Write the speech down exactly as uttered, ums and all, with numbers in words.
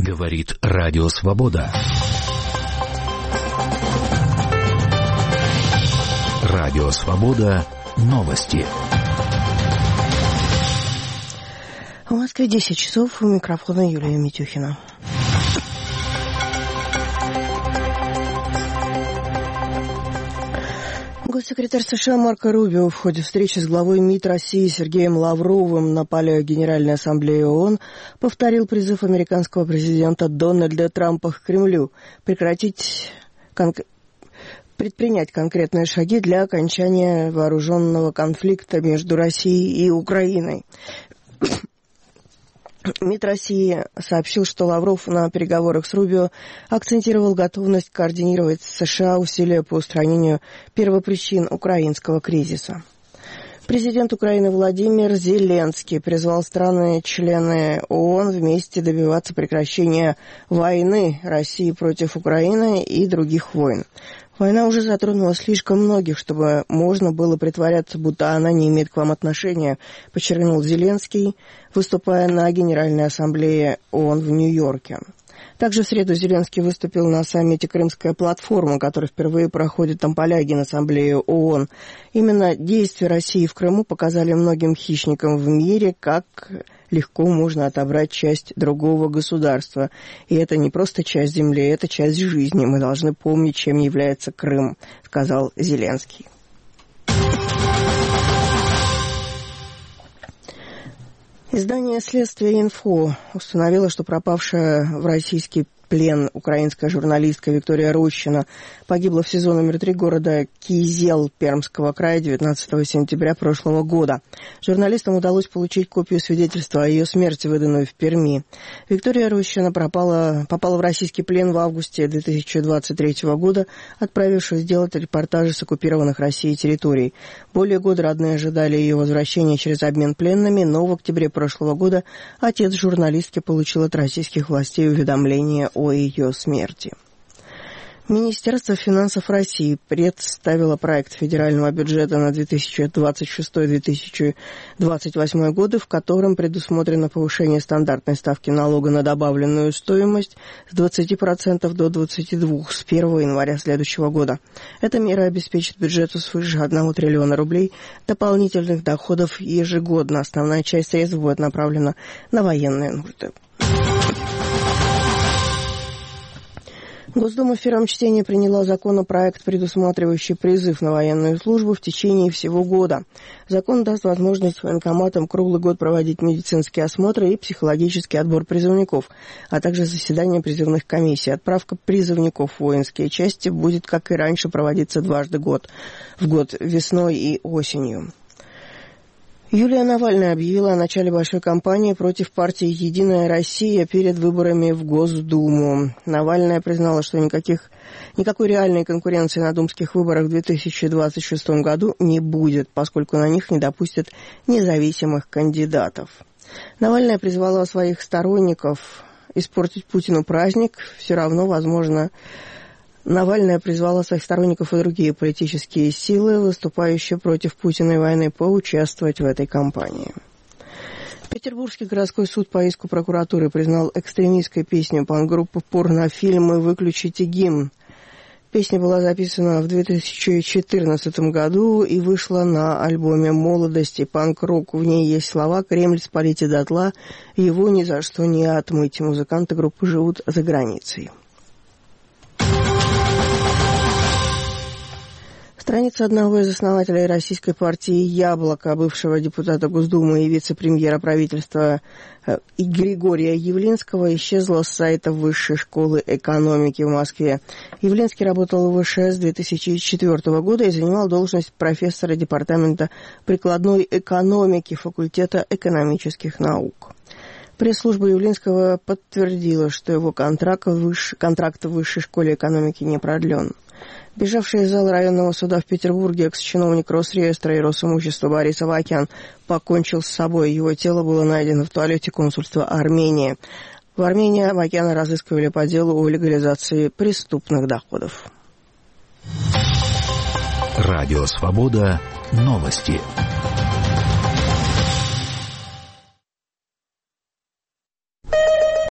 Говорит Радио Свобода. Радио Свобода. Новости. В Москве десять часов. У микрофона Юлия Митюхина. Госсекретарь США Марко Рубио в ходе встречи с главой МИД России Сергеем Лавровым на поле Генеральной Ассамблеи ООН повторил призыв американского президента Дональда Трампа к Кремлю прекратить кон... предпринять конкретные шаги для окончания вооруженного конфликта между Россией и Украиной. МИД России сообщил, что Лавров на переговорах с Рубио акцентировал готовность координировать с США усилия по устранению первопричин украинского кризиса. Президент Украины Владимир Зеленский призвал страны-члены ООН вместе добиваться прекращения войны России против Украины и других войн. Война уже затронула слишком многих, чтобы можно было притворяться, будто она не имеет к вам отношения, подчеркнул Зеленский, выступая на Генеральной Ассамблее ООН в Нью-Йорке. Также в среду Зеленский выступил на саммите «Крымская платформа», который впервые проходит там поля Генассамблеи ООН. Именно действия России в Крыму показали многим хищникам в мире, как легко можно отобрать часть другого государства. И это не просто часть земли, это часть жизни. Мы должны помнить, чем является Крым, сказал Зеленский. Издание «Следствие инфо» установило, что пропавшая в российский плен украинская журналистка Виктория Рощина погибла в СИЗО номер три города Кизел Пермского края девятнадцатого сентября прошлого года. Журналистам удалось получить копию свидетельства о ее смерти, выданную в Перми. Виктория Рощина пропала, попала в российский плен в августе две тысячи двадцать третьего года, отправившись делать репортажи с оккупированных Россией территорий. Более года родные ожидали ее возвращения через обмен пленными, но в октябре прошлого года отец журналистки получил от российских властей уведомление о ее смерти. Министерство финансов России представило проект федерального бюджета на две тысячи двадцать шестой — две тысячи двадцать восьмой годы, в котором предусмотрено повышение стандартной ставки налога на добавленную стоимость с двадцати процентов до двадцати двух процентов с первого января следующего года. Эта мера обеспечит бюджету свыше одного триллиона рублей дополнительных доходов ежегодно. Основная часть средств будет направлена на военные нужды. Госдума в первом чтении приняла законопроект, предусматривающий призыв на военную службу в течение всего года. Закон даст возможность военкоматам круглый год проводить медицинские осмотры и психологический отбор призывников, а также заседания призывных комиссий. Отправка призывников в воинские части будет, как и раньше, проводиться дважды год, в год весной и осенью. Юлия Навальная объявила о начале большой кампании против партии «Единая Россия» перед выборами в Госдуму. Навальная признала, что никаких, никакой реальной конкуренции на думских выборах в две тысячи двадцать шестом году не будет, поскольку на них не допустят независимых кандидатов. Навальная призвала своих сторонников испортить Путину праздник. Все равно, возможно, Навальная призвала своих сторонников и другие политические силы, выступающие против Путина и войны, поучаствовать в этой кампании. Петербургский городской суд по иску прокуратуры признал экстремистской песню панк-группы «Порнофильмы» «Выключите гимн». Песня была записана в две тысячи четырнадцатом году и вышла на альбоме «Молодость и панк-рок». В ней есть слова «Кремль спалите дотла, его ни за что не отмыть». Музыканты группы живут за границей. Страница одного из основателей российской партии «Яблоко», бывшего депутата Госдумы и вице-премьера правительства Григория Явлинского, исчезла с сайта Высшей школы экономики в Москве. Явлинский работал в ВШЭ с две тысячи четвёртого года и занимал должность профессора департамента прикладной экономики факультета экономических наук. Пресс-служба Явлинского подтвердила, что его контракт в, выш... контракт в Высшей школе экономики не продлен. Бежавший из зала районного суда в Петербурге экс-чиновник Росреестра и Росимущества Борис Авакян покончил с собой. Его тело было найдено в туалете консульства Армении. В Армении Авакяна разыскивали по делу о легализации преступных доходов. Радио Свобода. Новости.